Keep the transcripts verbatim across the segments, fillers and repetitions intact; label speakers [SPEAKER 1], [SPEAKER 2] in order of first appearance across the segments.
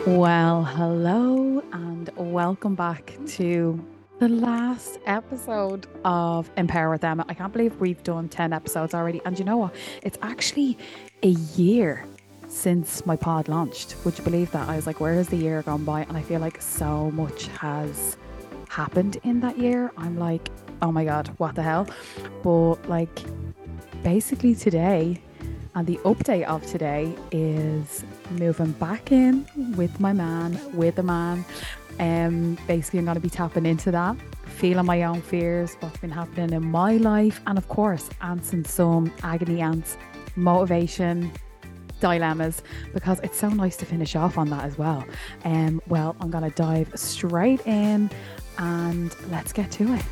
[SPEAKER 1] Well, hello and welcome back to the last episode of Empower with Emma. I can't believe we've done ten episodes already. And you know what? It's actually a year since my pod launched. Would you believe that? I was like, where has the year gone by? And I feel like so much has happened in that year. I'm like, oh my God, what the hell? But like, basically today, and the update of today is moving back in with my man, with a man. Um, basically, I'm going to be tapping into that, feeling my own fears, what's been happening in my life, and of course, answering some agony ants, motivation, dilemmas, because it's so nice to finish off on that as well. Um, well, I'm going to dive straight in and let's get to it.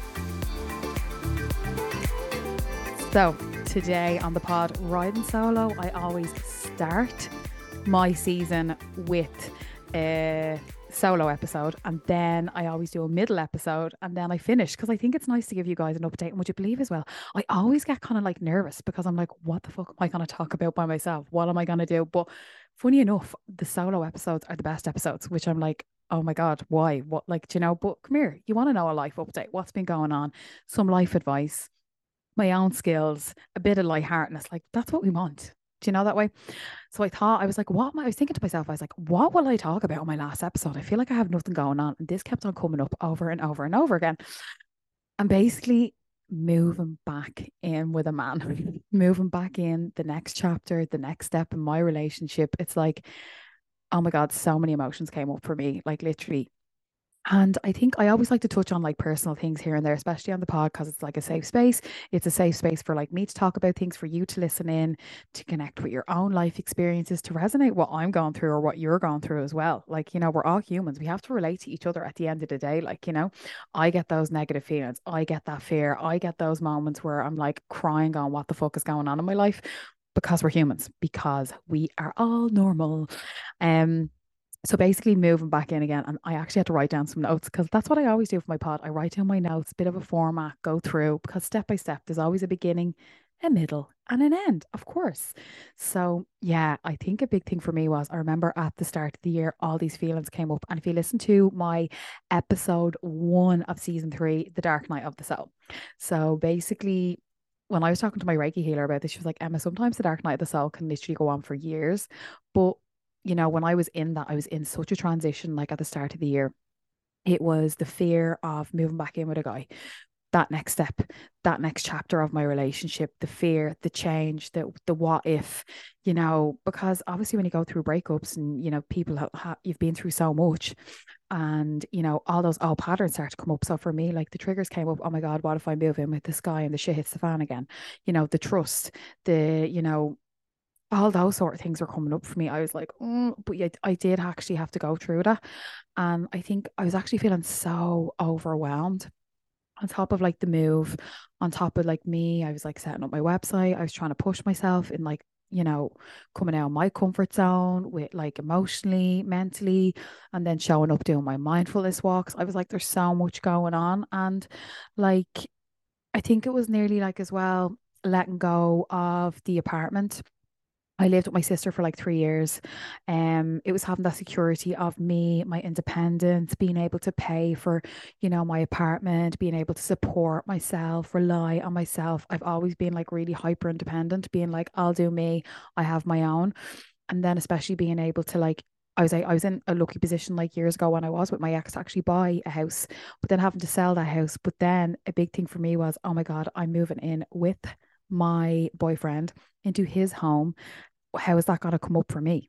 [SPEAKER 1] So, today on the pod, riding solo, I always start my season with a solo episode and then I always do a middle episode and then I finish because I think it's nice to give you guys an update. And would you believe as well, I always get kind of like nervous because I'm like, what the fuck am I going to talk about by myself? What am I going to do? But funny enough, the solo episodes are the best episodes, which I'm like, oh my God, why? What, like, do you know? But come here, you want to know a life update? What's been going on? Some life advice, my own skills, a bit of lightheartedness. Like that's what we want. Do you know that way? So I thought, I was like, what am I, I was thinking to myself, I was like, what will I talk about on my last episode? I feel like I have nothing going on. And this kept on coming up over and over and over again. And basically moving back in with a man, moving back in the next chapter, the next step in my relationship. It's like, oh my God, so many emotions came up for me, like literally. And I think I always like to touch on like personal things here and there, especially on the pod, because it's like a safe space. It's a safe space for like me to talk about things, for you to listen in, to connect with your own life experiences, to resonate what I'm going through or what you're going through as well. Like, you know, we're all humans. We have to relate to each other at the end of the day. Like, you know, I get those negative feelings. I get that fear. I get those moments where I'm like crying on what the fuck is going on in my life because we're humans, because we are all normal. Um, so basically moving back in again, and I actually had to write down some notes because that's what I always do for my pod. I write down my notes, bit of a format, go through because step by step, there's always a beginning, a middle, and an end, of course. So yeah, I think a big thing for me was I remember at the start of the year, all these feelings came up. And if you listen to my episode one of season three, The Dark Night of the Soul. So basically, when I was talking to my Reiki healer about this, she was like, Emma, sometimes the dark night of the soul can literally go on for years. But you know, when I was in that, I was in such a transition, like at the start of the year. It was the fear of moving back in with a guy, that next step, that next chapter of my relationship, the fear, the change, the the what if, you know, because obviously when you go through breakups and you know people have, ha- you've been through so much, and you know all those old patterns start to come up. So for me, like the triggers came up. Oh my God, what if I move in with this guy and the shit hits the fan again? You know, the trust, the you know all those sort of things were coming up for me. I was like, mm, but yeah, I did actually have to go through that. And I think I was actually feeling so overwhelmed on top of like the move, on top of like me. I was like setting up my website. I was trying to push myself in like, you know, coming out of my comfort zone with like emotionally, mentally, and then showing up doing my mindfulness walks. I was like, there's so much going on. And like, I think it was nearly like as well letting go of the apartment. I lived with my sister for like three years. Um, it was having that security of me, my independence, being able to pay for, you know, my apartment, being able to support myself, rely on myself. I've always been like really hyper independent, being like, I'll do me, I have my own. And then especially being able to like I was like, I was in a lucky position like years ago when I was with my ex to actually buy a house, but then having to sell that house. But then a big thing for me was, oh my God, I'm moving in with my boyfriend into his home. How is that going to come up for me?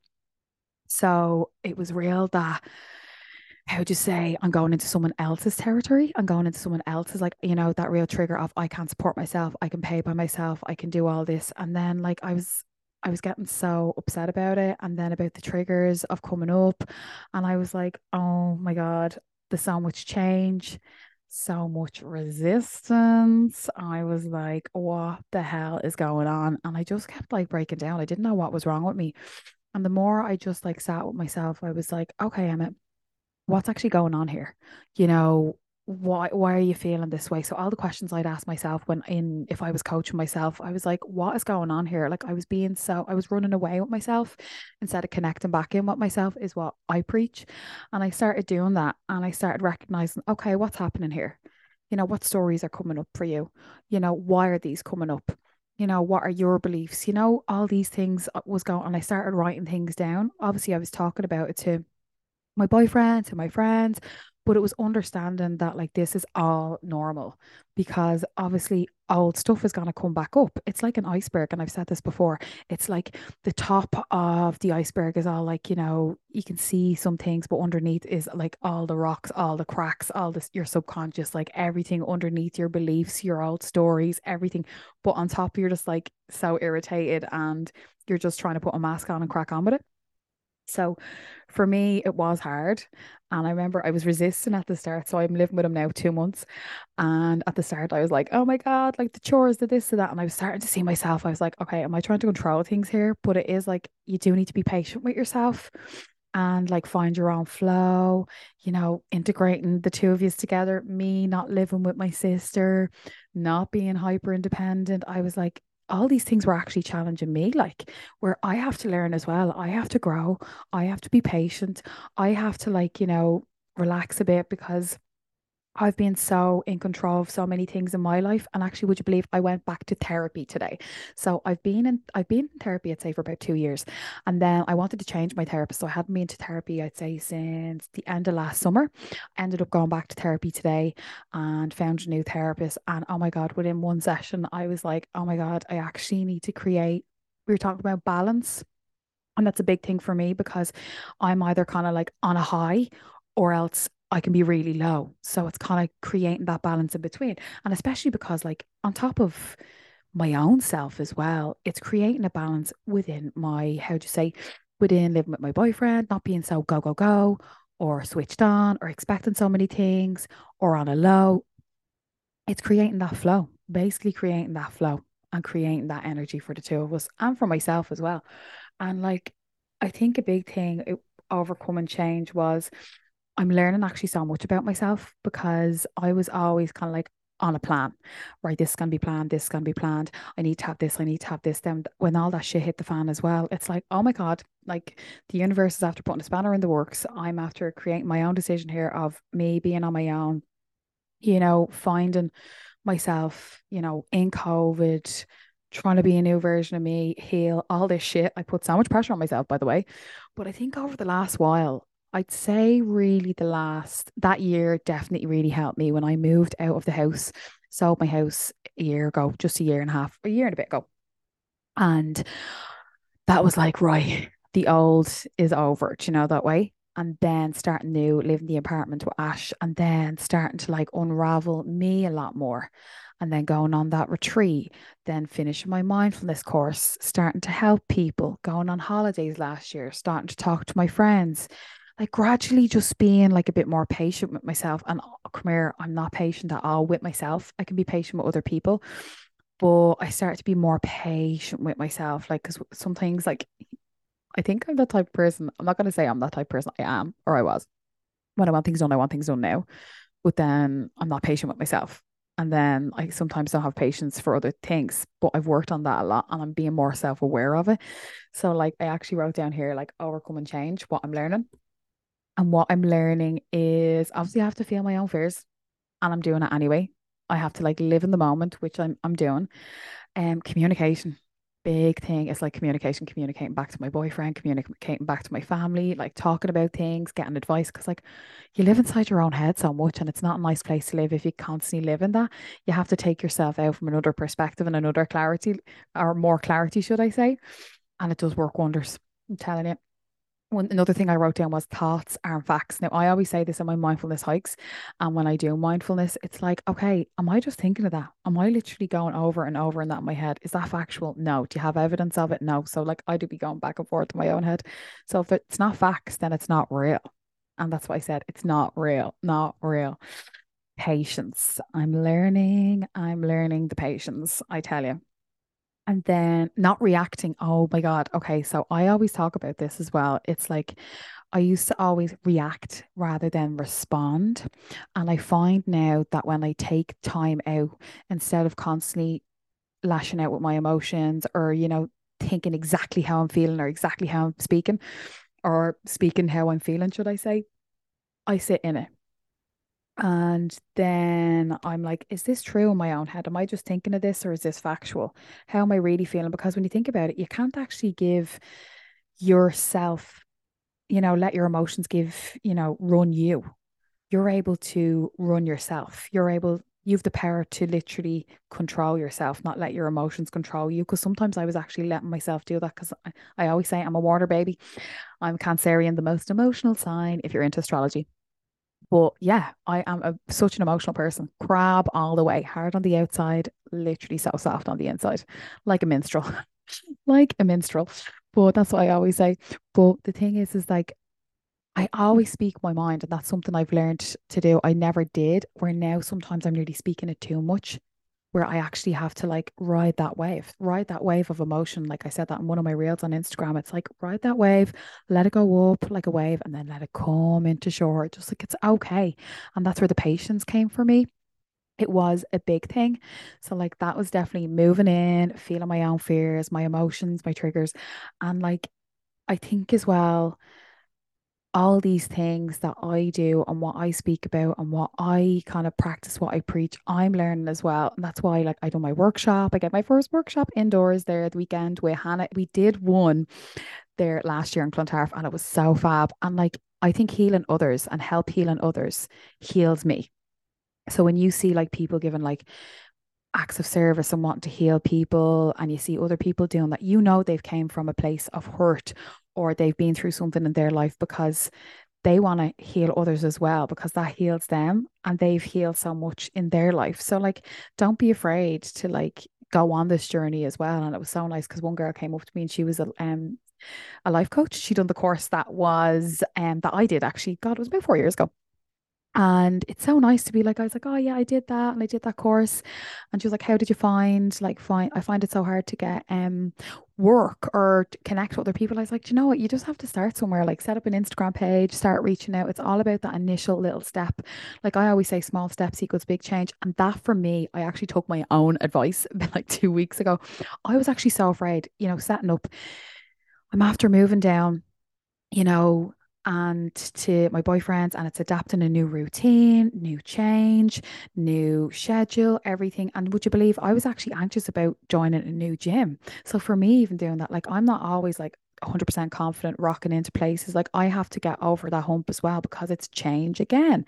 [SPEAKER 1] So it was real that, how would you say, I'm going into someone else's territory. I'm going into someone else's, like, you know, that real trigger of I can't support myself. I can pay by myself. I can do all this. And then, like, I was, I was getting so upset about it. And then about the triggers of coming up. And I was like, oh my God, there's so much change, so much resistance. I was like, what the hell is going on? And I just kept like breaking down. I didn't know what was wrong with me. And the more I just like sat with myself, I was like, okay, Emmett, what's actually going on here? You know, why why are you feeling this way? So all the questions I'd ask myself when in if I was coaching myself, I was like, what is going on here? Like I was being so I was running away with myself instead of connecting back in with myself is what I preach. And I started doing that and I started recognizing, okay, what's happening here? You know, what stories are coming up for you? You know, why are these coming up? You know, what are your beliefs? You know, all these things uh, was going, and I started writing things down. Obviously, I was talking about it to my boyfriend, to my friends, but it was understanding that like this is all normal because obviously old stuff is going to come back up. It's like an iceberg, and I've said this before. It's like the top of the iceberg is all like, you know, you can see some things, but underneath is like all the rocks, all the cracks, all this your subconscious, like everything underneath your beliefs, your old stories, everything. But on top, you're just like so irritated and you're just trying to put a mask on and crack on with it. So for me, it was hard. And I remember I was resisting at the start. So I'm living with him now two months. And at the start, I was like, oh my God, like the chores, the this, the that. And I was starting to see myself. I was like, okay, am I trying to control things here? But it is like, you do need to be patient with yourself and like find your own flow, you know, integrating the two of you together, me not living with my sister, not being hyper independent. I was like, all these things were actually challenging me, like where I have to learn as well. I have to grow. I have to be patient. I have to, like, you know, relax a bit because I've been so in control of so many things in my life. And actually, would you believe I went back to therapy today? So I've been in I've been in therapy, I'd say, for about two years. And then I wanted to change my therapist. So I hadn't been to therapy, I'd say, since the end of last summer. I ended up going back to therapy today and found a new therapist. And oh my God, within one session, I was like, oh my God, I actually need to create. We were talking about balance. And that's a big thing for me because I'm either kind of like on a high or else I can be really low. So it's kind of creating that balance in between. And especially because, like, on top of my own self as well, it's creating a balance within my, how do you say, within living with my boyfriend, not being so go, go, go, or switched on, or expecting so many things, or on a low. It's creating that flow, basically creating that flow and creating that energy for the two of us and for myself as well. And like, I think a big thing it, overcoming change was I'm learning actually so much about myself because I was always kind of like on a plan, right? This is going to be planned, this is going to be planned. I need to have this, I need to have this. Then when all that shit hit the fan as well, it's like, oh my God, like the universe is after putting a spanner in the works. I'm after creating my own decision here of me being on my own, you know, finding myself, you know, in COVID, trying to be a new version of me, heal all this shit. I put so much pressure on myself, by the way. But I think over the last while, I'd say really the last that year definitely really helped me when I moved out of the house, sold my house a year ago, just a year and a half, a year and a bit ago. And that was like, right, the old is over, do you know, that way. And then starting new, living in the apartment with Ash, and then starting to like unravel me a lot more. And then going on that retreat, then finishing my mindfulness course, starting to help people, going on holidays last year, starting to talk to my friends, like gradually just being like a bit more patient with myself. And oh, come here, I'm not patient at all with myself. I can be patient with other people, but I start to be more patient with myself. Like, because some things, like, I think I'm that type of person. I'm not going to say I'm that type of person. I am, or I was. When I want things done, I want things done now. But then I'm not patient with myself. And then I sometimes don't have patience for other things. But I've worked on that a lot and I'm being more self aware of it. So, like, I actually wrote down here, like, overcome and change what I'm learning. And what I'm learning is obviously I have to feel my own fears and I'm doing it anyway. I have to like live in the moment, which I'm I'm doing. Um, communication, big thing. It's like communication, communicating back to my boyfriend, communicating back to my family, like talking about things, getting advice. Because like you live inside your own head so much, and it's not a nice place to live if you constantly live in that. You have to take yourself out from another perspective and another clarity, or more clarity, should I say? And it does work wonders. I'm telling you. One another thing I wrote down was thoughts aren't facts. Now I always say this in my mindfulness hikes, and when I do mindfulness, it's like, okay, am I just thinking of that? Am I literally going over and over in that in my head? Is that factual? No. Do you have evidence of it? No. So like I do be going back and forth in my own head. So if it's not facts, then it's not real. And that's why I said it's not real, not real. Patience. I'm learning. I'm learning the patience. I tell you. And then not reacting. Oh my God. Okay. So I always talk about this as well. It's like I used to always react rather than respond. And I find now that when I take time out, instead of constantly lashing out with my emotions or, you know, thinking exactly how I'm feeling or exactly how I'm speaking or speaking how I'm feeling, should I say, I sit in it. And then I'm like, is this true in my own head? Am I just thinking of this or is this factual? How am I really feeling? Because when you think about it, you can't actually give yourself, you know, let your emotions give, you know, run you. You're able to run yourself. You're able, you have the power to literally control yourself, not let your emotions control you. Because sometimes I was actually letting myself do that because I, I always say I'm a water baby. I'm Cancerian, the most emotional sign if you're into astrology. But yeah, I am a, such an emotional person. Crab all the way, hard on the outside, literally so soft on the inside, like a minstrel, like a minstrel. But that's what I always say. But the thing is, is like I always speak my mind, and that's something I've learned to do. I never did, where now sometimes I'm really speaking it too much, where I actually have to like ride that wave, ride that wave of emotion. Like I said that in one of my reels on Instagram. It's like ride that wave, let it go up like a wave, and then let it come into shore. Just like it's okay. And that's where the patience came for me. It was a big thing. So like that was definitely moving in, feeling my own fears, my emotions, my triggers. And like I think as well all these things that I do and what I speak about and what I kind of practice, what I preach, I'm learning as well. And that's why, like, I do my workshop. I get my first workshop indoors there the weekend with Hannah. We did one there last year in Clontarf and it was so fab. And like, I think healing others and help healing others heals me. So when you see like people giving like acts of service and wanting to heal people and you see other people doing that, you know they've came from a place of hurt or they've been through something in their life because they want to heal others as well because that heals them and they've healed so much in their life. So like don't be afraid to like go on this journey as well. And it was so nice because one girl came up to me and she was a um a life coach. She done the course that was um that I did actually. God, it was about four years ago. And it's so nice to be like, I was like, oh yeah, I did that and I did that course. And she was like, how did you find like find I find it so hard to get um work or to connect with other people. I was like, "Do you know what? You just have to start somewhere, like set up an Instagram page, start reaching out. It's all about that initial little step. Like I always say, small steps equals big change. And that for me, I actually took my own advice like two weeks ago. I was actually so afraid, you know, setting up. I'm after moving down you know, and to my boyfriends, and it's adapting a new routine, new change, new schedule, everything. And would you believe I was actually anxious about joining a new gym? So for me, even doing that, like I'm not always like one hundred percent confident rocking into places. Like I have to get over that hump as well because it's change again.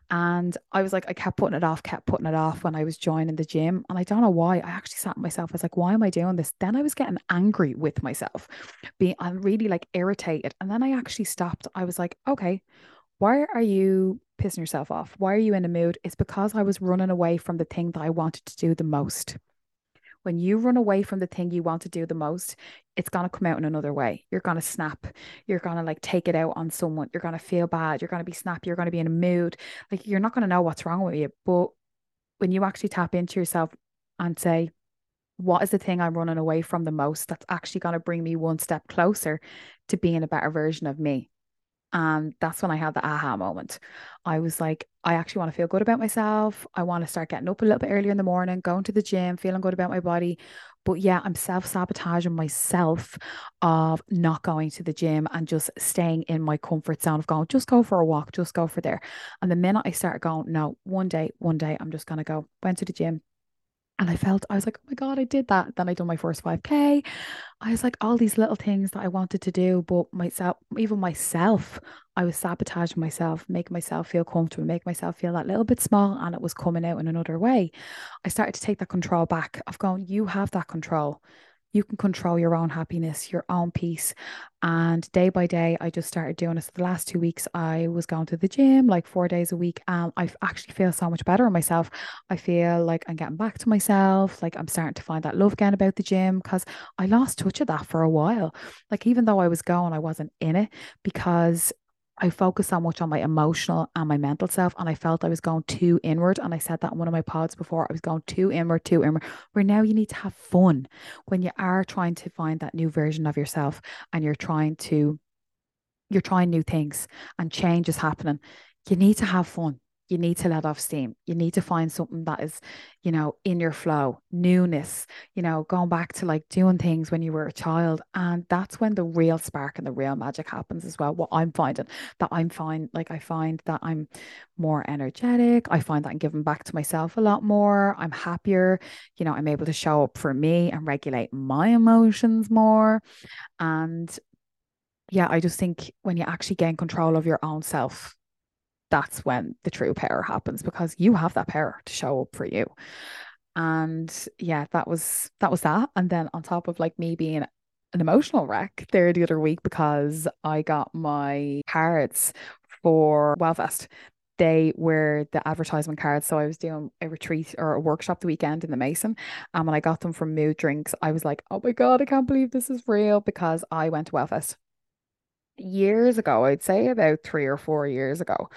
[SPEAKER 1] And I was like, I kept putting it off, kept putting it off when I was joining the gym. And I don't know why. I actually sat with myself. I was like, why am I doing this? Then I was getting angry with myself, being I'm really like irritated. And then I actually stopped. I was like, okay, why are you pissing yourself off? Why are you in a mood? It's because I was running away from the thing that I wanted to do the most. When you run away from the thing you want to do the most, it's going to come out in another way. You're going to snap. You're going to like take it out on someone. You're going to feel bad. You're going to be snappy. You're going to be in a mood. Like you're not going to know what's wrong with you. But when you actually tap into yourself and say, what is the thing I'm running away from the most that's actually going to bring me one step closer to being a better version of me? And that's when I had the aha moment. I was like, I actually want to feel good about myself. I want to start getting up a little bit earlier in the morning, going to the gym, feeling good about my body. But yeah, I'm self-sabotaging myself of not going to the gym and just staying in my comfort zone of going, just go for a walk, just go for there. And the minute I started going, no, one day, one day, I'm just gonna go, went to the gym. And I felt, I was like, oh my God, I did that. Then I done my first five K. I was like, all these little things that I wanted to do, but myself, even myself, I was sabotaging myself, making myself feel comfortable, make myself feel that little bit small, and it was coming out in another way. I started to take that control back of going, you have that control. You can control your own happiness, your own peace. And day by day, I just started doing this. The last two weeks, I was going to the gym like four days a week. And I actually feel so much better in myself. I feel like I'm getting back to myself. Like I'm starting to find that love again about the gym because I lost touch of that for a while. Like even though I was going, I wasn't in it because I focused so much on my emotional and my mental self, and I felt I was going too inward. And I said that in one of my pods before, I was going too inward, too inward, where now you need to have fun when you are trying to find that new version of yourself and you're trying to you're trying new things and change is happening. You need to have fun. You need to let off steam. You need to find something that is, you know, in your flow, newness, you know, going back to like doing things when you were a child. And that's when the real spark and the real magic happens as well. What I'm finding that I'm fine, like I find that I'm more energetic. I find that I'm giving back to myself a lot more. I'm happier. You know, I'm able to show up for me and regulate my emotions more. And yeah, I just think when you actually gain control of your own self, that's when the true power happens because you have that power to show up for you. And yeah, that was that was that. And then on top of like me being an emotional wreck there the other week because I got my cards for Wellfest. They were the advertisement cards. So I was doing a retreat or a workshop the weekend in the Mason. And when I got them from Mood Drinks, I was like, oh my God, I can't believe this is real because I went to Wellfest years ago, I'd say about three or four years ago.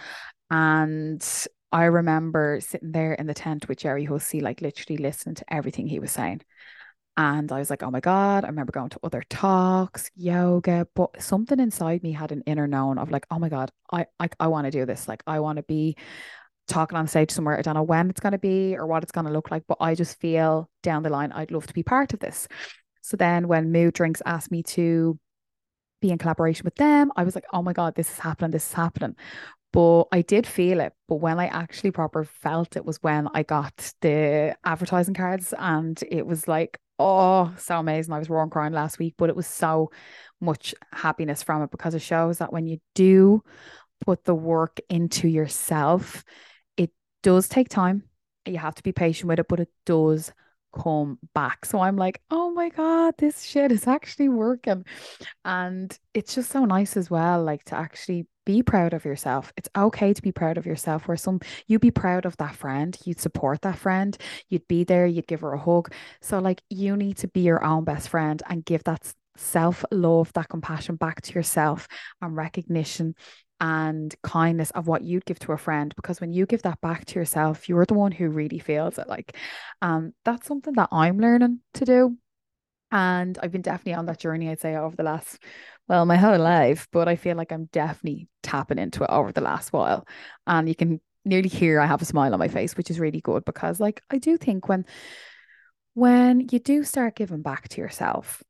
[SPEAKER 1] And I remember sitting there in the tent with Jerry Hussey, like literally listening to everything he was saying. And I was like, oh my God, I remember going to other talks, yoga, but something inside me had an inner known of like, oh my God, I I, I want to do this. Like I want to be talking on stage somewhere. I don't know when it's going to be or what it's going to look like, but I just feel down the line, I'd love to be part of this. So then when Mood Drinks asked me to be in collaboration with them, I was like, oh my God, this is happening, this is happening. But I did feel it. But when I actually proper felt it was when I got the advertising cards and it was like, oh, so amazing. I was raw and crying last week, but it was so much happiness from it because it shows that when you do put the work into yourself, it does take time. You have to be patient with it, but it does come back. So I'm like, oh my God, this shit is actually working. And it's just so nice as well, like to actually be proud of yourself. It's okay to be proud of yourself, where some you'd be proud of that friend, you'd support that friend, you'd be there, you'd give her a hug. So, like, you need to be your own best friend and give that self love, that compassion back to yourself and recognition and kindness of what you'd give to a friend. Because when you give that back to yourself, you're the one who really feels it. Like, um, that's something that I'm learning to do and I've been definitely on that journey, I'd say, over the last, well, my whole life, but I feel like I'm definitely tapping into it over the last while. And you can nearly hear I have a smile on my face, which is really good because like I do think when when you do start giving back to yourself,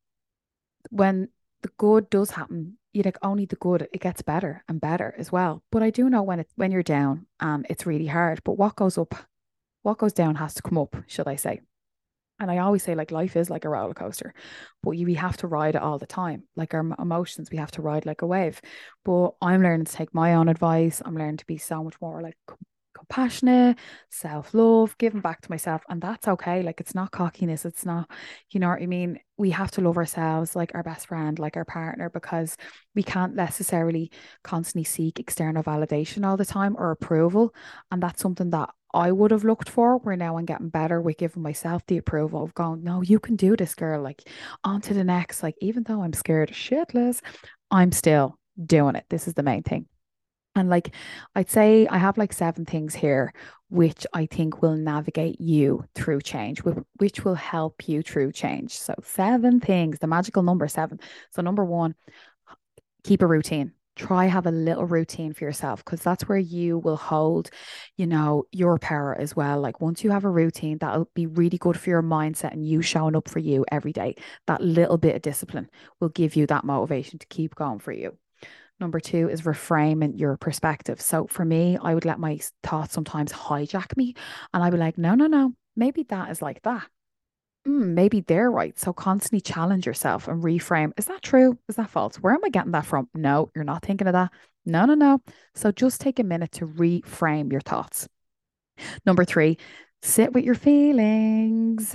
[SPEAKER 1] when the good does happen, you like only the good, it gets better and better as well. But I do know when it's when you're down and it's really hard, but what goes up, what goes down has to come up, should I say. And I always say, like, life is like a roller coaster, but you, we have to ride it all the time. Like our emotions, we have to ride like a wave. But I'm learning to take my own advice. I'm learning to be so much more like com- compassionate, self love, giving back to myself. And that's okay. Like, it's not cockiness. It's not, you know what I mean? We have to love ourselves like our best friend, like our partner, because we can't necessarily constantly seek external validation all the time or approval. And that's something that I would have looked for, where now I'm getting better with giving myself the approval of going, no, you can do this, girl. Like, on to the next. Like, even though I'm scared shitless, I'm still doing it. This is the main thing. And like, I'd say I have like seven things here, which I think will navigate you through change, whi- which will help you through change. So, seven things, the magical number seven. So, number one, keep a routine. Try have a little routine for yourself because that's where you will hold, you know, your power as well. Like once you have a routine, that'll be really good for your mindset and you showing up for you every day. That little bit of discipline will give you that motivation to keep going for you. Number two is reframing your perspective. So for me, I would let my thoughts sometimes hijack me and I'd be like, no, no, no, maybe that is like that. Mm, maybe they're right. So constantly challenge yourself and reframe. Is that true? Is that false? Where am I getting that from? No, you're not thinking of that. No, no, no. So just take a minute to reframe your thoughts. Number three, sit with your feelings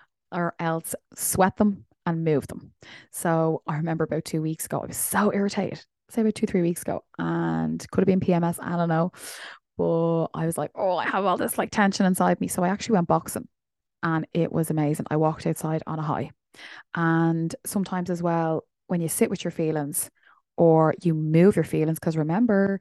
[SPEAKER 1] or else sweat them and move them. So I remember about two weeks ago, I was so irritated. Say about two, three weeks ago, and could have been P M S. I don't know. But I was like, oh, I have all this like tension inside me. So I actually went boxing and it was amazing. I walked outside on a high. And sometimes as well, when you sit with your feelings, or you move your feelings. Because remember,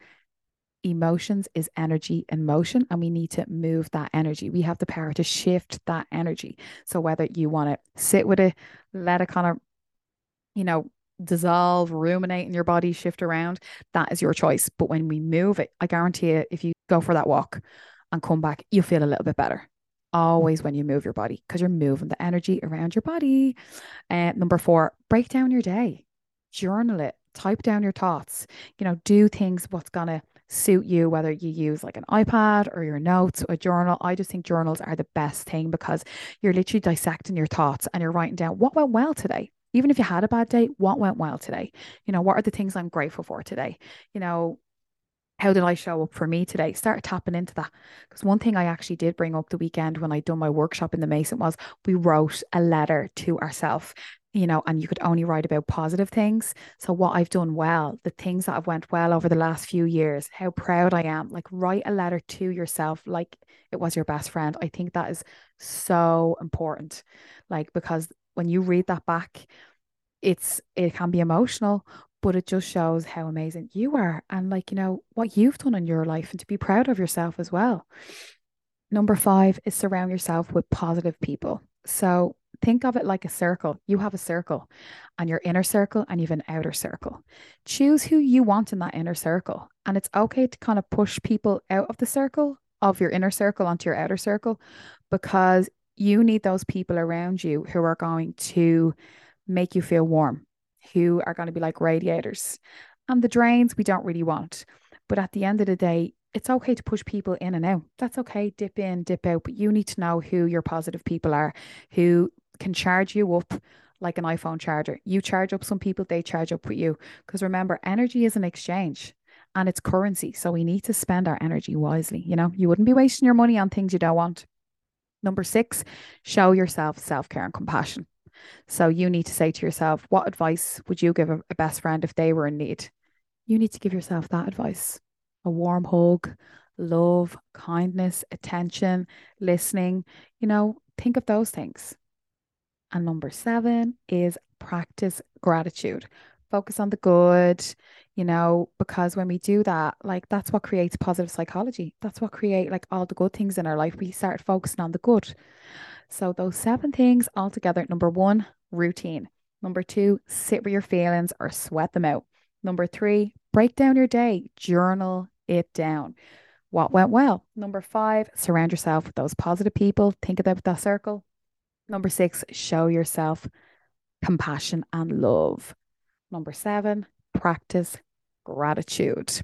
[SPEAKER 1] emotions is energy in motion, and we need to move that energy. We have the power to shift that energy. So whether you want to sit with it, let it kind of, you know, dissolve, ruminate in your body, shift around, that is your choice. But when we move it, I guarantee you, if you go for that walk and come back, you'll feel a little bit better. Always when you move your body, because you're moving the energy around your body. And uh, number four, break down your day, journal it, type down your thoughts, you know, do things what's going to suit you, whether you use like an iPad or your notes or a journal. I just think journals are the best thing because you're literally dissecting your thoughts and you're writing down what went well today. Even if you had a bad day, what went well today? You know, what are the things I'm grateful for today? You know, how did I show up for me today? Start tapping into that. Because one thing I actually did bring up the weekend when I done my workshop in the Mason was we wrote a letter to ourselves, you know, and you could only write about positive things. So what I've done well, the things that have went well over the last few years, how proud I am, like write a letter to yourself like it was your best friend. I think that is so important. Like, because when you read that back, it's it can be emotional, but it just shows how amazing you are and like, you know, what you've done in your life and to be proud of yourself as well. Number five is surround yourself with positive people. So think of it like a circle. You have a circle and your inner circle and you have an outer circle. Choose who you want in that inner circle. And it's okay to kind of push people out of the circle of your inner circle onto your outer circle because you need those people around you who are going to make you feel warm, who are going to be like radiators. And the drains we don't really want. But at the end of the day, it's okay to push people in and out. That's okay, dip in, dip out. But you need to know who your positive people are, who can charge you up like an iPhone charger. You charge up some people, they charge up with you. Because remember, energy is an exchange and it's currency. So we need to spend our energy wisely. You know, you wouldn't be wasting your money on things you don't want. Number six, show yourself self care and compassion. So you need to say to yourself, what advice would you give a, a best friend if they were in need? You need to give yourself that advice. A warm hug, love, kindness, attention, listening. You know, think of those things. And number seven is practice gratitude. Focus on the good, you know, because when we do that, like that's what creates positive psychology. That's what create like all the good things in our life. We start focusing on the good. So those seven things all together. Number one, routine. Number two, sit with your feelings or sweat them out. Number three, break down your day, journal it down. What went well? Number five, surround yourself with those positive people. Think about that circle. Number six, show yourself compassion and love. Number seven, practice gratitude.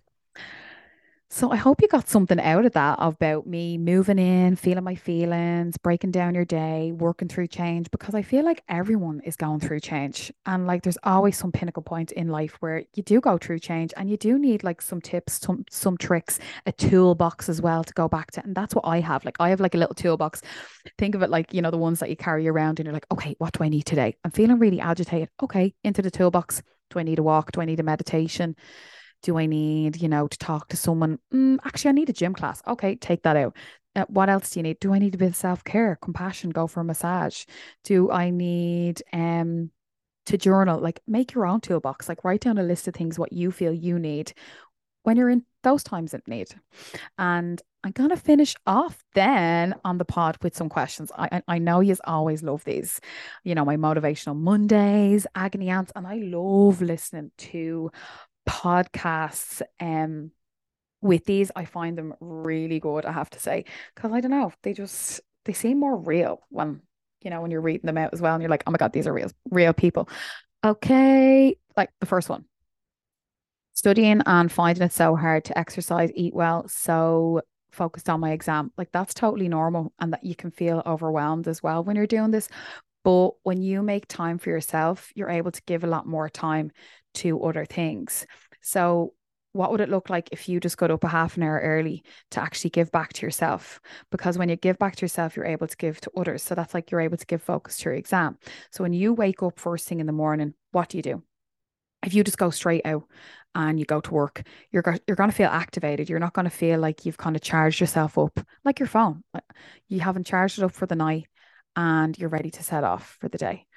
[SPEAKER 1] So I hope you got something out of that about me moving in, feeling my feelings, breaking down your day, working through change, because I feel like everyone is going through change. And like there's always some pinnacle point in life where you do go through change and you do need like some tips, some some tricks, a toolbox as well to go back to. And that's what I have. Like I have like a little toolbox. Think of it like, you know, the ones that you carry around and you're like, okay, what do I need today? I'm feeling really agitated. Okay, into the toolbox. Do I need a walk? Do I need a meditation? Do I need, you know, to talk to someone? Mm, actually, I need a gym class. Okay, take that out. Uh, what else do you need? Do I need a bit of self-care, compassion, go for a massage? Do I need um to journal? Like make your own toolbox, like write down a list of things what you feel you need when you're in those times of need. And I'm gonna finish off then on the pod with some questions. I I, I know you always love these, you know, my motivational Mondays, agony ants, and I love listening to podcasts um with these. I find them really good, I have to say, because I don't know, they just they seem more real when you know when you're reading them out as well and you're like, oh my god, these are real real people. Okay, like the first one, studying and finding it so hard to exercise, eat well, so focused on my exam. Like that's totally normal and that you can feel overwhelmed as well when you're doing this. But when you make time for yourself, you're able to give a lot more time to other things. So, what would it look like if you just got up a half an hour early to actually give back to yourself? Because when you give back to yourself, you're able to give to others. So, that's like you're able to give focus to your exam. So, when you wake up first thing in the morning, what do you do? If you just go straight out and you go to work, you're go- you're going to feel activated. You're not going to feel like you've kind of charged yourself up like your phone. Like, you haven't charged it up for the night and you're ready to set off for the day.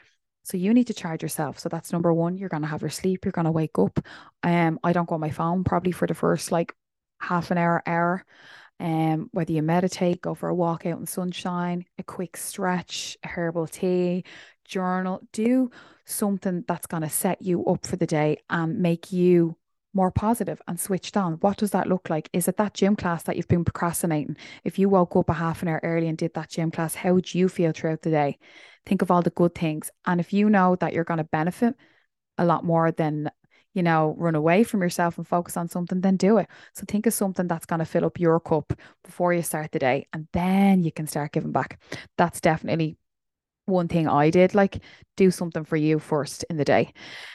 [SPEAKER 1] So you need to charge yourself. So that's number one. You're going to have your sleep. You're going to wake up. Um, I don't go on my phone probably for the first like half an hour, hour. Um, whether you meditate, go for a walk out in sunshine, a quick stretch, a herbal tea, journal, do something that's going to set you up for the day and make you more positive and switched on. What does that look like? Is it that gym class that you've been procrastinating? If you woke up a half an hour early and did that gym class, how would you feel throughout the day? Think of all the good things. And if you know that you're going to benefit a lot more than, you know, run away from yourself and focus on something, then do it. So think of something that's going to fill up your cup before you start the day, and then you can start giving back. That's definitely one thing I did. Like, do something for you first in the day.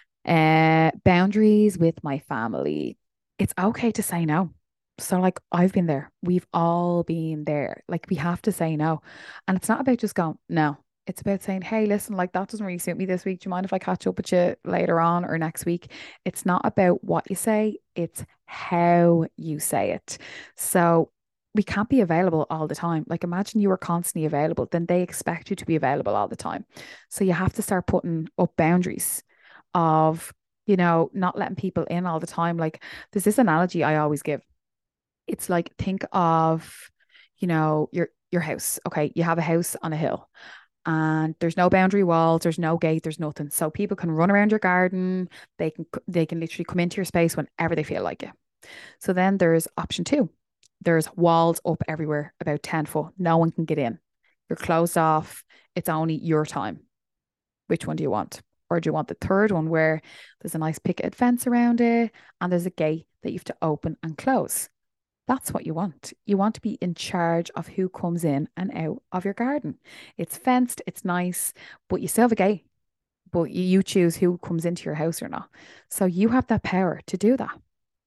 [SPEAKER 1] Uh, boundaries with my family. It's okay to say no. So, like, I've been there. We've all been there. Like, we have to say no. And it's not about just going, no. It's about saying, hey, listen, like, that doesn't really suit me this week. Do you mind if I catch up with you later on or next week? It's not about what you say, it's how you say it. So, we can't be available all the time. Like, imagine you were constantly available, then they expect you to be available all the time. So, you have to start putting up boundaries of, you know, not letting people in all the time. Like, there's this analogy I always give. It's like, think of, you know, your your house. Okay, you have a house on a hill and there's no boundary walls, there's no gate, there's nothing. So people can run around your garden, they can they can literally come into your space whenever they feel like it. So then there's option two. There's walls up everywhere, about ten foot. No one can get in. You're closed off. It's only your time. Which one do you want? Or do you want the third one where there's a nice picket fence around it and there's a gate that you have to open and close? That's what you want. You want to be in charge of who comes in and out of your garden. It's fenced, it's nice, but you still have a gate. But you choose who comes into your house or not. So you have that power to do that.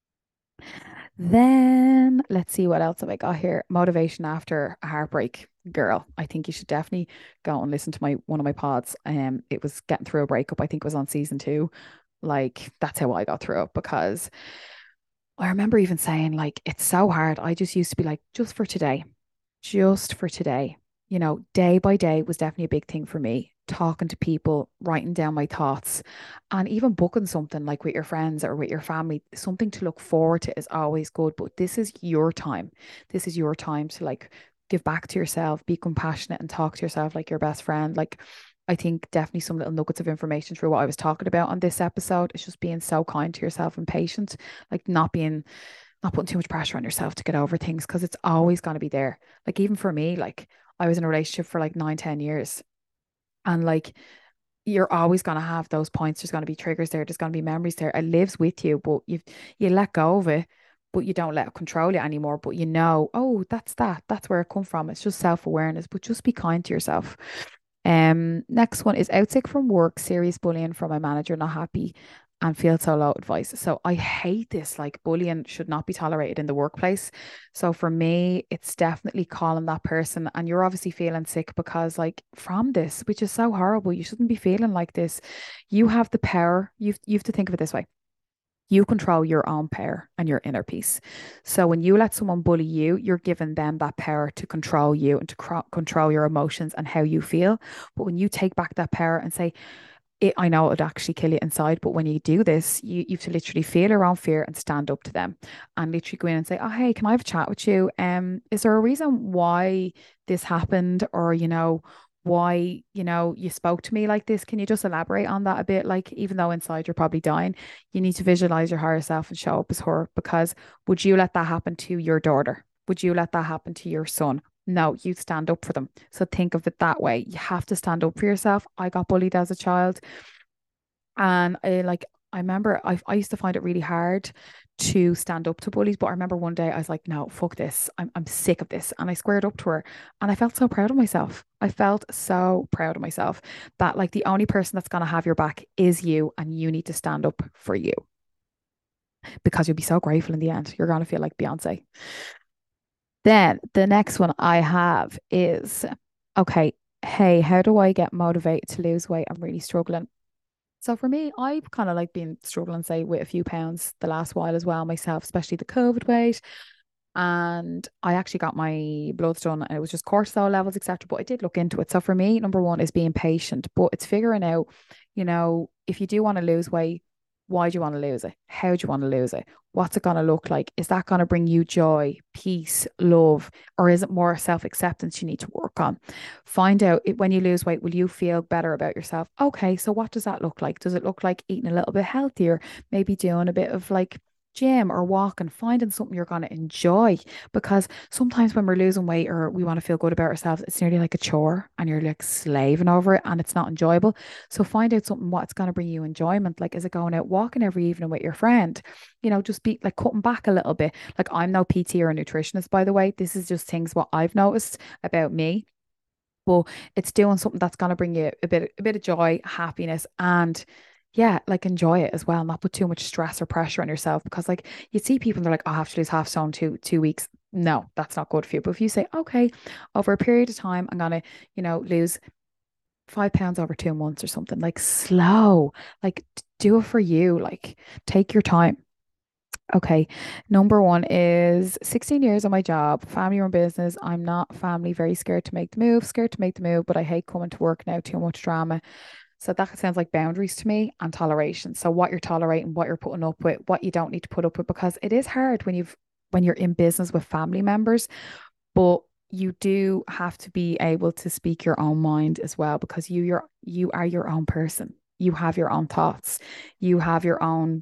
[SPEAKER 1] Then let's see what else have I got here. Motivation after a heartbreak. Girl, I think you should definitely go and listen to my one of my pods. Um, it was getting through a breakup. I think it was on season two. Like, that's how I got through it, because I remember even saying, like, it's so hard. I just used to be like, just for today, just for today. You know, day by day was definitely a big thing for me. Talking to people, writing down my thoughts, and even booking something like with your friends or with your family, something to look forward to is always good. But this is your time. This is your time to like give back to yourself, be compassionate, and talk to yourself like your best friend. Like, I think definitely some little nuggets of information through what I was talking about on this episode. It's just being so kind to yourself and patient, like not being, not putting too much pressure on yourself to get over things, because it's always going to be there. Like, even for me, like, I was in a relationship for like nine, ten years. And like, you're always going to have those points. There's going to be triggers there. There's going to be memories there. It lives with you, but you you let go of it, but you don't let it control you anymore. But you know, oh, that's that. That's where it come from. It's just self-awareness, but just be kind to yourself. Um, next one is out sick from work, serious bullying from my manager, not happy and feel so low advice. So I hate this. Like, bullying should not be tolerated in the workplace. So for me, it's definitely calling that person, and you're obviously feeling sick because like from this, which is so horrible. You shouldn't be feeling like this. You have the power. You've you have to think of it this way. You control your own power and your inner peace. So when you let someone bully you, you're giving them that power to control you and to cro- control your emotions and how you feel. But when you take back that power and say, it, I know it would actually kill you inside, but when you do this, you, you have to literally feel your own fear and stand up to them and literally go in and say, oh, hey, can I have a chat with you? Um, is there a reason why this happened? Or, you know, why, you know, you spoke to me like this? Can you just elaborate on that a bit? Like, even though inside you're probably dying, you need to visualize your higher self and show up as her, because would you let that happen to your daughter? Would you let that happen to your son? No, you stand up for them. So think of it that way. You have to stand up for yourself. I got bullied as a child. And I like, I remember I, I used to find it really hard to stand up to bullies. But I remember one day I was like, no, fuck this. I'm, I'm sick of this. And I squared up to her and I felt so proud of myself. I felt so proud of myself that like the only person that's going to have your back is you, and you need to stand up for you, because you'll be so grateful in the end. You're going to feel like Beyonce. Then the next one I have is, okay, hey, how do I get motivated to lose weight? I'm really struggling. So for me, I've kind of like been struggling, say, with a few pounds the last while as well myself, especially the COVID weight. And I actually got my bloods done and it was just cortisol levels, et cetera. But I did look into it. So for me, number one is being patient, but it's figuring out, you know, if you do want to lose weight, why do you want to lose it? How do you want to lose it? What's it going to look like? Is that going to bring you joy, peace, love, or is it more self-acceptance you need to work on? Find out it, when you lose weight, will you feel better about yourself? Okay, so what does that look like? Does it look like eating a little bit healthier? Maybe doing a bit of like gym or walking, finding something you're going to enjoy. Because sometimes when we're losing weight or we want to feel good about ourselves, it's nearly like a chore and you're like slaving over it and it's not enjoyable. So find out something what's going to bring you enjoyment. Like, is it going out walking every evening with your friend? You know, just be like cutting back a little bit. Like, I'm no P T or a nutritionist, by the way. This is just things what I've noticed about me. But it's doing something that's going to bring you a bit, a bit of joy, happiness, and yeah, like enjoy it as well. Not put too much stress or pressure on yourself because, like, you see people and they're like, "Oh, I have to lose half stone two two weeks." No, that's not good for you. But if you say, "Okay, over a period of time, I'm gonna, you know, lose five pounds over two months or something," like slow, like do it for you. Like, take your time. Okay. Number one is sixteen years on my job, family run business. I'm not family, very scared to make the move, scared to make the move, but I hate coming to work now, too much drama. So that sounds like boundaries to me and toleration. So what you're tolerating, what you're putting up with, what you don't need to put up with, because it is hard when you've when you're in business with family members, but you do have to be able to speak your own mind as well because you you're you are your own person. You have your own thoughts. You have your own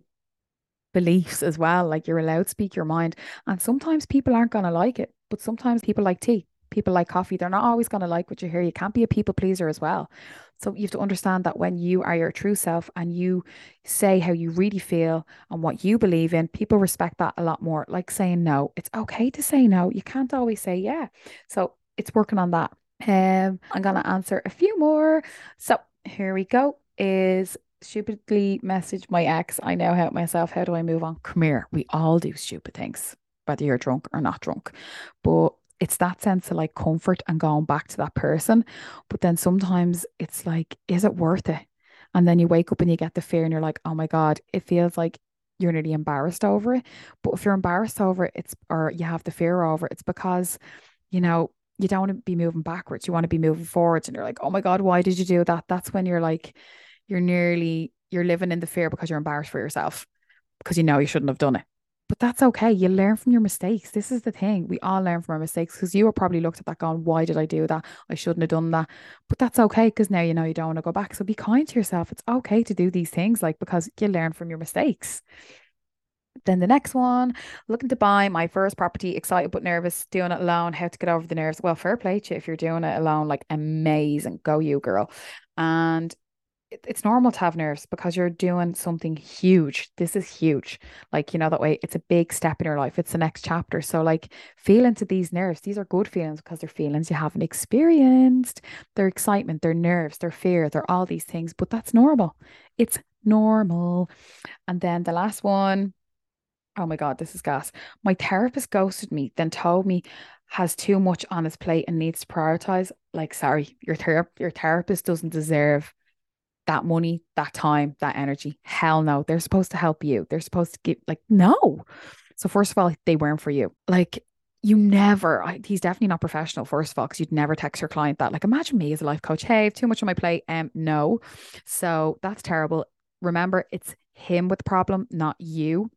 [SPEAKER 1] beliefs as well. Like you're allowed to speak your mind. And sometimes people aren't going to like it, but sometimes people like tea. People like coffee. They're not always going to like what you hear. You can't be a people pleaser as well. So you have to understand that when you are your true self and you say how you really feel and what you believe in, people respect that a lot more. Like saying no. It's okay to say no. You can't always say yeah. So it's working on that. Um, I'm gonna answer a few more. So here we go. Is stupidly messaged my ex. I now help myself. How do I move on? Come here. We all do stupid things, whether you're drunk or not drunk. But it's that sense of like comfort and going back to that person. But then sometimes it's like, is it worth it? And then you wake up and you get the fear and you're like, oh my God, it feels like you're nearly embarrassed over it. But if you're embarrassed over it, it's or you have the fear over it, it's because, you know, you don't want to be moving backwards. You want to be moving forwards. And you're like, oh my God, why did you do that? That's when you're like, you're nearly you're living in the fear because you're embarrassed for yourself because you know you shouldn't have done it. But that's okay. You learn from your mistakes. This is the thing. We all learn from our mistakes because you were probably looked at that going, why did I do that? I shouldn't have done that. But that's okay because now you know you don't want to go back. So be kind to yourself. It's okay to do these things like because you learn from your mistakes. Then the next one, looking to buy my first property, excited but nervous, doing it alone, how to get over the nerves. Well, fair play to you if you're doing it alone, like amazing. Go you, girl. And it- it's normal to have nerves because you're doing something huge. This is huge. Like, you know, that way it's a big step in your life. It's the next chapter. So, like, feel into these nerves. These are good feelings because they're feelings you haven't experienced. They're excitement, they're nerves, they're fear, they're all these things, but that's normal. It's normal. And then the last one, oh my God, this is gas. My therapist ghosted me, then told me has too much on his plate and needs to prioritize. Like, sorry, your ther your therapist doesn't deserve that money, that time, that energy. Hell no. They're supposed to help you. They're supposed to give, like, no. So, first of all, they weren't for you. Like, you never, I, he's definitely not professional, first of all, because you'd never text your client that. Like, imagine me as a life coach. Hey, I have too much on my plate. Um, no. So, that's terrible. Remember, it's him with the problem, not you.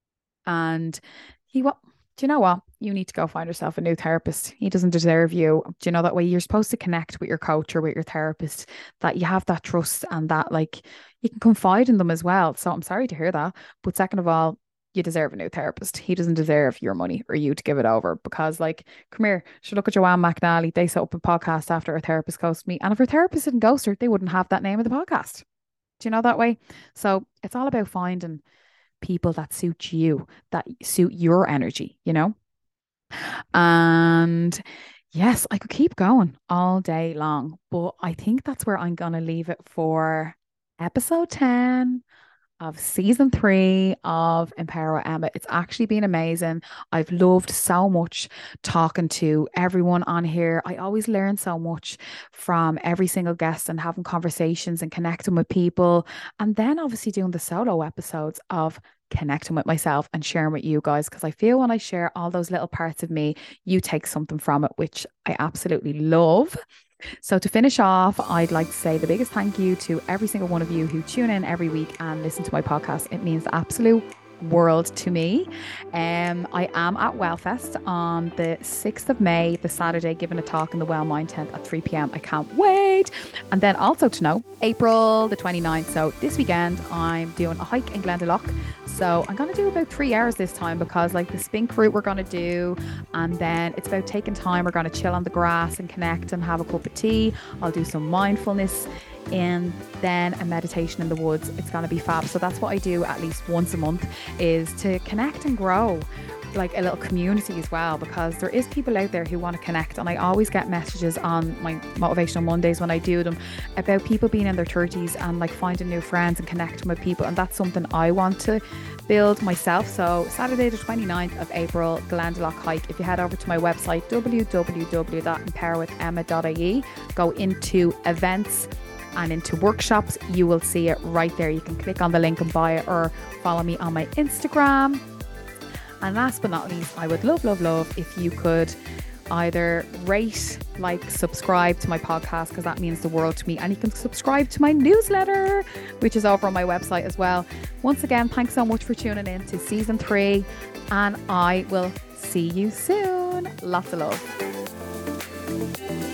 [SPEAKER 1] And he, what? Do you know what? You need to go find yourself a new therapist. He doesn't deserve you. Do you know that way? You're supposed to connect with your coach or with your therapist, that you have that trust and that, like, you can confide in them as well. So I'm sorry to hear that. But second of all, you deserve a new therapist. He doesn't deserve your money or you to give it over because, like, come here, should look at Joanne McNally. They set up a podcast after her therapist ghosted me. And if her therapist didn't ghost her, they wouldn't have that name of the podcast. Do you know that way? So it's all about finding people that suit you, that suit your energy, you know? And yes, I could keep going all day long, but I think that's where I'm going to leave it for episode ten of season three of Empower with Emma. It's actually been amazing. I've loved so much talking to everyone on here. I always learn so much from every single guest and having conversations and connecting with people. And then obviously doing the solo episodes of connecting with myself and sharing with you guys, because I feel when I share all those little parts of me, you take something from it, which I absolutely love. So to finish off, I'd like to say the biggest thank you to every single one of you who tune in every week and listen to my podcast. It means the absolute world to me. Um, I am at Wellfest on the sixth of May, the Saturday, giving a talk in the Well Mind tent at three p.m. I can't wait. And then also to know, April the twenty-ninth, so this weekend, I'm doing a hike in Glendalough. So I'm going to do about three hours this time, because like the Spink route we're going to do, and then it's about taking time. We're going to chill on the grass and connect and have a cup of tea. I'll do some mindfulness and then a meditation in the woods. It's going to be fab. So that's what I do at least once a month, is to connect and grow like a little community as well, because there is people out there who want to connect. And I always get messages on my Motivational Mondays when I do them about people being in their thirties and like finding new friends and connecting with people. And that's something I want to build myself. So Saturday the twenty-ninth of April, Glendalough hike. If you head over to my website, w w w dot empower with emma dot i e, go into events and into workshops, you will see it right there. You can click on the link and buy it, or follow me on my Instagram. And last but not least, I would love, love, love if you could either rate, like, subscribe to my podcast, because that means the world to me. And you can subscribe to my newsletter, which is over on my website as well. Once again, thanks so much for tuning in to season three, and I will see you soon. Lots of love.